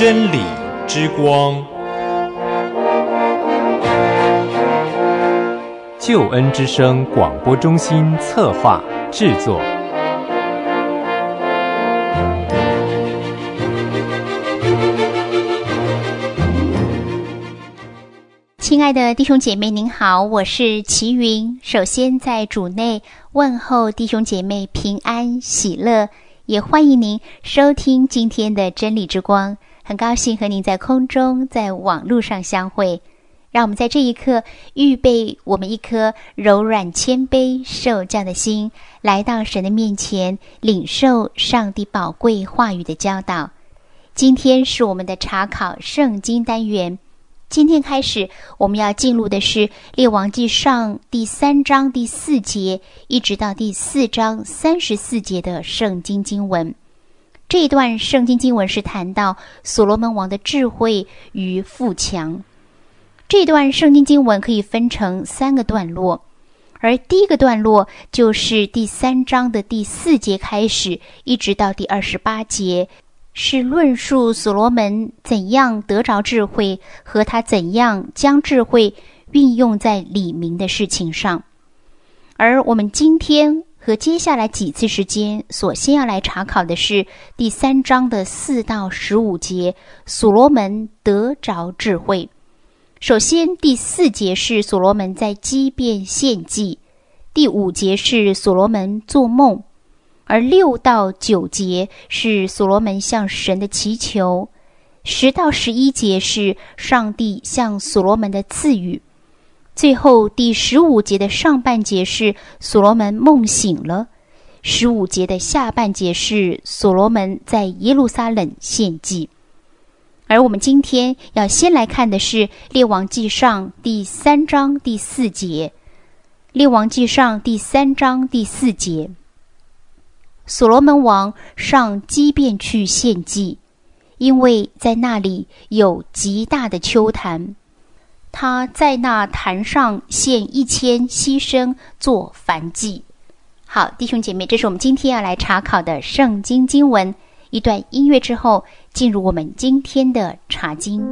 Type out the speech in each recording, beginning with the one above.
真理之光， 救恩之声广播中心策划制作。 亲爱的弟兄姐妹您好，我是齐云。首先在主内问候弟兄姐妹平安喜乐，也欢迎您收听今天的真理之光。很高兴和您在空中在网络上相会，让我们在这一刻预备我们一颗柔软谦卑受教的心，来到神的面前，领受上帝宝贵话语的教导。今天是我们的查考圣经单元，今天开始我们要进入的是列王纪上第3章第4节一直到第4章34节的圣经经文。这一段圣经经文是谈到所罗门王的智慧与富强。这段圣经经文可以分成3个段落，而第一个段落就是第3章的第4节开始一直到第28节，是论述所罗门怎样得着智慧和他怎样将智慧运用在理民的事情上。而我们今天和接下来几次时间所先要来查考的是第3章的4到15节，所罗门得着智慧。首先第4节是所罗门在基遍献祭，第5节是所罗门做梦，而6到9节是所罗门向神的祈求，10到11节是上帝向所罗门的赐语，最后第15节的上半节是所罗门梦醒了，15节的下半节是所罗门在耶路撒冷献祭。而我们今天要先来看的是列王纪上第3章第4节。列王纪上第3章第4节，所罗门王上基遍去献祭，因为在那里有极大的丘坛，他在那坛上献1000牺牲做燔祭。好，弟兄姐妹，这是我们今天要来查考的圣经经文。一段音乐之后，进入我们今天的查经。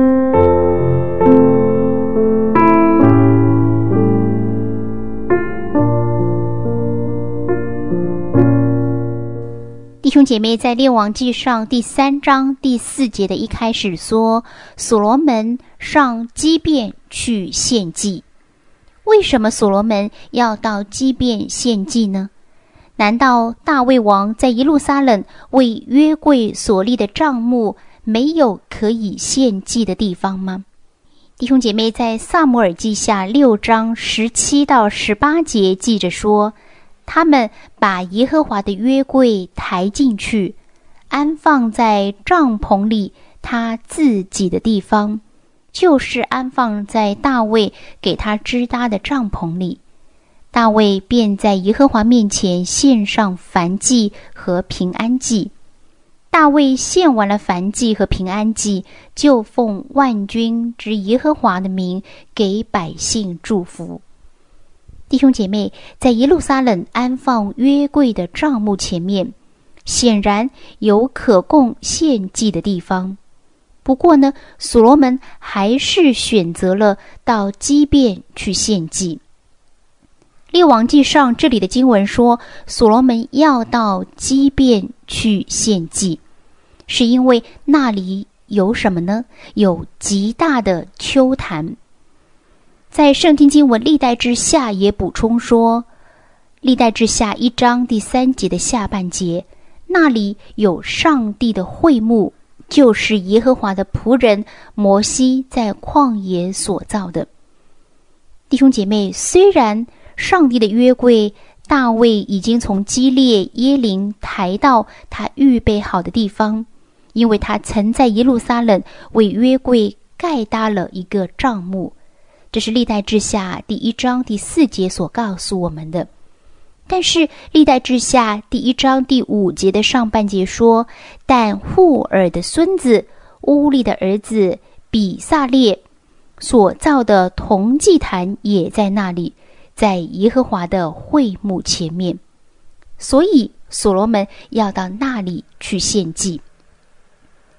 弟兄姐妹，在列王纪上第3章第4节的一开始说，所罗门上基遍去献祭。为什么所罗门要到基遍献祭呢？难道大卫王在耶路撒冷为约柜所立的帐幕没有可以献祭的地方吗？弟兄姐妹，在撒母耳记下6章17到18节记着说，他们把耶和华的约柜抬进去，安放在帐篷里他自己的地方，就是安放在大卫给他支搭的帐篷里。大卫便在耶和华面前献上燔祭和平安祭。大卫献完了燔祭和平安祭，就奉万军之耶和华的名给百姓祝福。弟兄姐妹，在耶路撒冷安放约柜的帐幕前面，显然有可供献祭的地方。不过呢，所罗门还是选择了到基遍去献祭。列王纪上这里的经文说，所罗门要到基遍去献祭，是因为那里有什么呢？有极大的丘坛。在圣经经文历代志下也补充说，历代志下1章第3节的下半节，那里有上帝的会幕，就是耶和华的仆人摩西在旷野所造的。弟兄姐妹，虽然上帝的约柜大卫已经从基列耶琳抬到他预备好的地方，因为他曾在耶路撒冷为约柜盖搭了一个帐幕，这是历代志下第1章第4节所告诉我们的。但是历代志下第1章第5节的上半节说，但户尔的孙子乌利的儿子比撒列所造的铜祭坛也在那里，在耶和华的会幕前面，所以所罗门要到那里去献祭。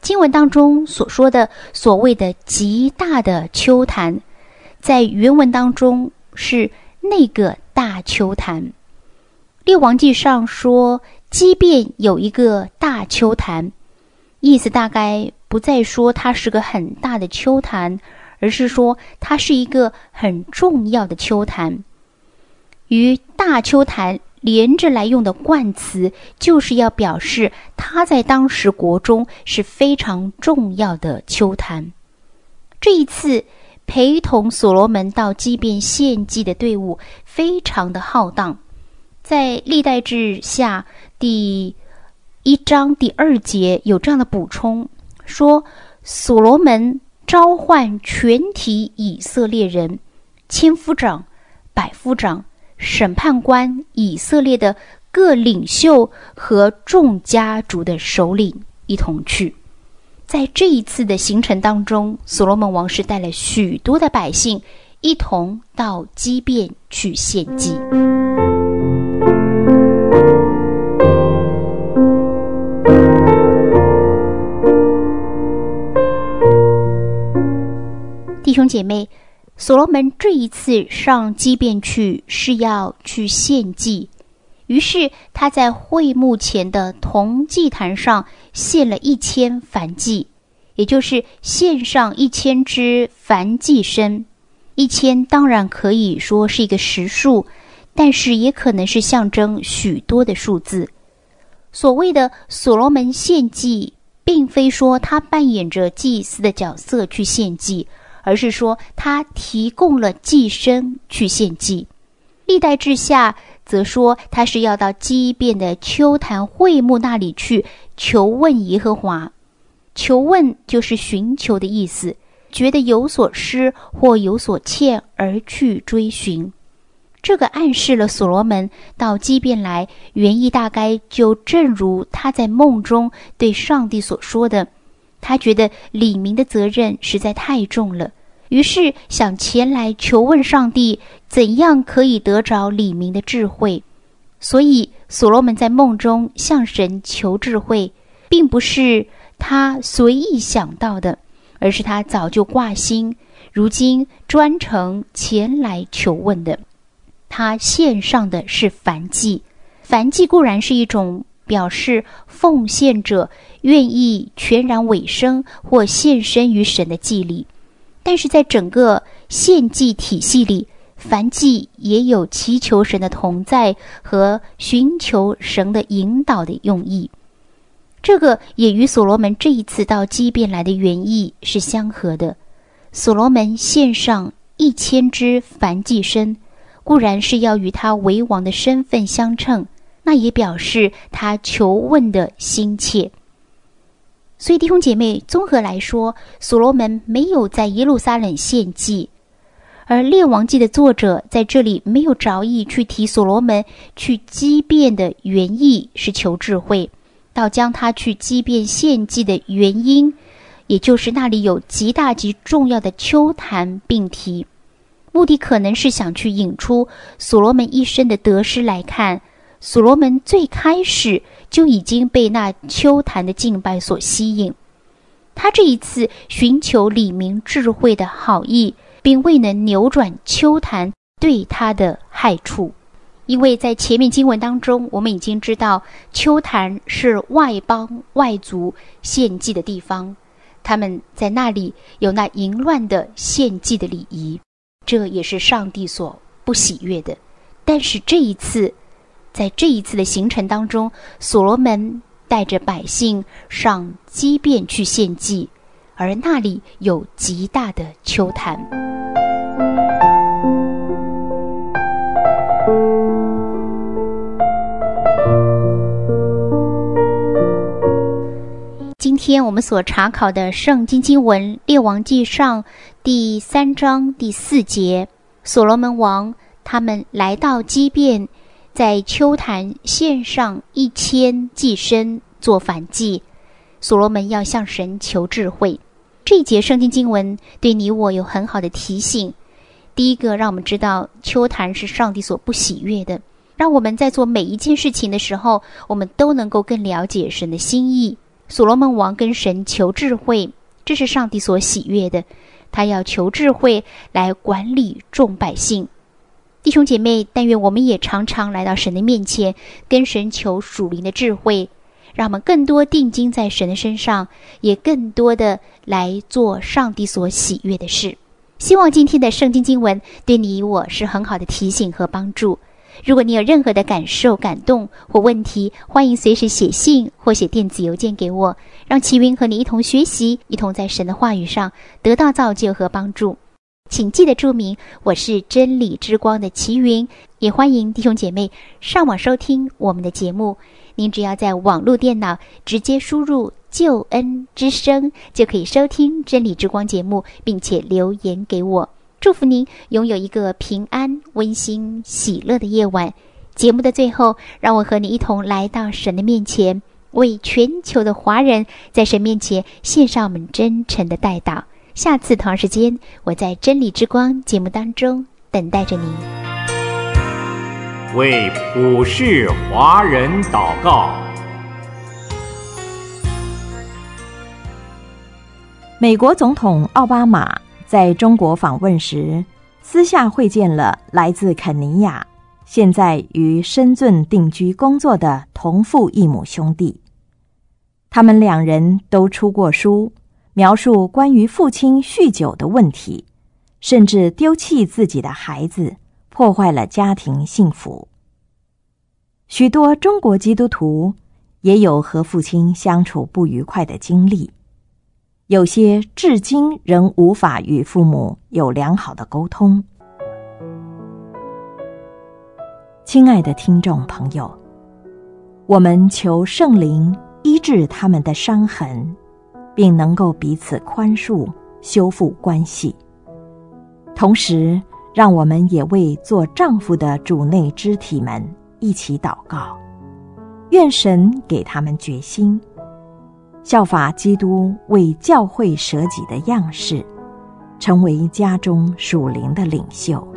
经文当中所说的所谓的极大的丘坛，在原文当中是那个大丘坛。列王记上说基遍有一个大丘坛，意思大概不再说它是个很大的丘坛，而是说它是一个很重要的丘坛。与大丘坛连着来用的冠词，就是要表示它在当时国中是非常重要的丘坛。这一次陪同所罗门到基遍献祭的队伍非常的浩荡，在历代志下第1章第2节有这样的补充，说所罗门召唤全体以色列人、千夫长、百夫长、审判官、以色列的各领袖和众家族的首领一同去。在这一次的行程当中，所罗门王是带了许多的百姓一同到基遍去献祭。弟兄姐妹，所罗门这一次上基遍去是要去献祭，于是他在会幕前的铜祭坛上献了1000燔祭，也就是献上1000只燔祭牲。1000当然可以说是一个实数，但是也可能是象征许多的数字。所谓的所罗门献祭，并非说他扮演着祭司的角色去献祭，而是说他提供了祭牲去献祭。历代志下则说他是要到基遍的丘坛会幕那里去求问耶和华。求问就是寻求的意思，觉得有所失或有所欠而去追寻。这个暗示了所罗门到基遍来，原意大概就正如他在梦中对上帝所说的，他觉得李明的责任实在太重了，于是想前来求问上帝怎样可以得着李明的智慧。所以所罗门在梦中向神求智慧，并不是他随意想到的，而是他早就挂心，如今专程前来求问的。他献上的是燔祭，燔祭固然是一种表示奉献者愿意全然委身或献身于神的祭礼，但是在整个献祭体系里，燔祭也有祈求神的同在和寻求神的引导的用意。这个也与所罗门这一次到基遍来的原意是相合的。所罗门献上1000只燔祭牲，固然是要与他为王的身份相称，那也表示他求问的心切。所以弟兄姐妹，综合来说，所罗门没有在耶路撒冷献祭，而列王记的作者在这里没有着意去提所罗门去基遍的原意是求智慧，倒将他去基遍献祭的原因，也就是那里有极大极重要的丘坛并提，目的可能是想去引出所罗门一生的得失来看，所罗门最开始就已经被那丘坛的敬拜所吸引。他这一次寻求李明智慧的好意，并未能扭转丘坛对他的害处。因为在前面经文当中，我们已经知道丘坛是外邦外族献祭的地方，他们在那里有那淫乱的献祭的礼仪，这也是上帝所不喜悦的。但是在这一次的行程当中，所罗门带着百姓上基遍去献祭，而那里有极大的丘坛。今天我们所查考的圣经经文列王记上第3章第4节，所罗门王他们来到基遍，在丘坛献上1000祭牲做燔祭。所罗门要向神求智慧。这一节圣经经文对你我有很好的提醒。第一个，让我们知道丘坛是上帝所不喜悦的，让我们在做每一件事情的时候，我们都能够更了解神的心意， 所罗门王跟神求智慧，这是上帝所喜悦的，他要求智慧来管理众百姓。弟兄姐妹，但愿我们也常常来到神的面前，跟神求属灵的智慧，让我们更多定睛在神的身上，也更多的来做上帝所喜悦的事。希望今天的圣经经文对你我是很好的提醒和帮助。如果你有任何的感受、感动或问题，欢迎随时写信或写电子邮件给我，让齐云和你一同学习，一同在神的话语上得到造就和帮助。请记得注明我是真理之光的齐云，也欢迎弟兄姐妹上网收听我们的节目。您只要在网络电脑直接输入救恩之声，就可以收听真理之光节目，并且留言给我。祝福您拥有一个平安、温馨、喜乐的夜晚。节目的最后，让我和你一同来到神的面前，为全球的华人在神面前献上我们真诚的代祷。下次同样时间，我在真理之光节目当中等待着您。 为普世华人祷告。 美国总统奥巴马在中国访问时，私下会见了来自肯尼亚、现在于深圳定居工作的同父异母兄弟。他们两人都出过书，描述关于父亲酗酒的问题，甚至丢弃自己的孩子，破坏了家庭幸福。许多中国基督徒也有和父亲相处不愉快的经历，有些至今仍无法与父母有良好的沟通。亲爱的听众朋友，我们求圣灵医治他们的伤痕，并能够彼此宽恕，修复关系。同时，让我们也为做丈夫的主内肢体们一起祷告，愿神给他们决心，效法基督为教会舍己的样式，成为家中属灵的领袖。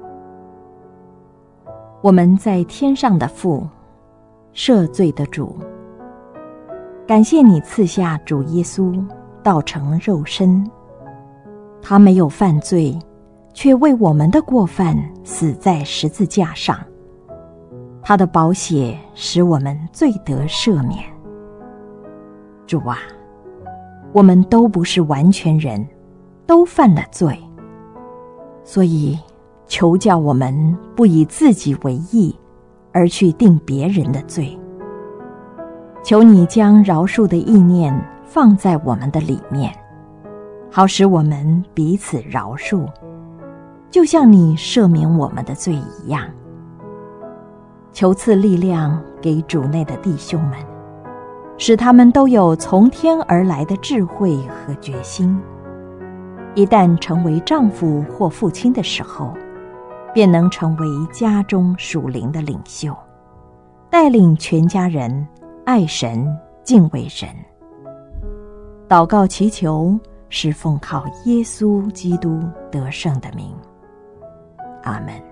我们在天上的父，赦罪的主，感谢你赐下主耶稣道成肉身，他没有犯罪，却为我们的过犯死在十字架上，他的宝血使我们罪得赦免。主啊，我们都不是完全人，都犯了罪，所以求叫我们不以自己为义，而去定别人的罪。求你将饶恕的意念放在我们的里面，好使我们彼此饶恕，就像你赦免我们的罪一样。求赐力量给主内的弟兄们，使他们都有从天而来的智慧和决心，一旦成为丈夫或父亲的时候，便能成为家中属灵的领袖，带领全家人爱神敬畏神。祷告祈求是奉靠耶稣基督得胜的名，阿们。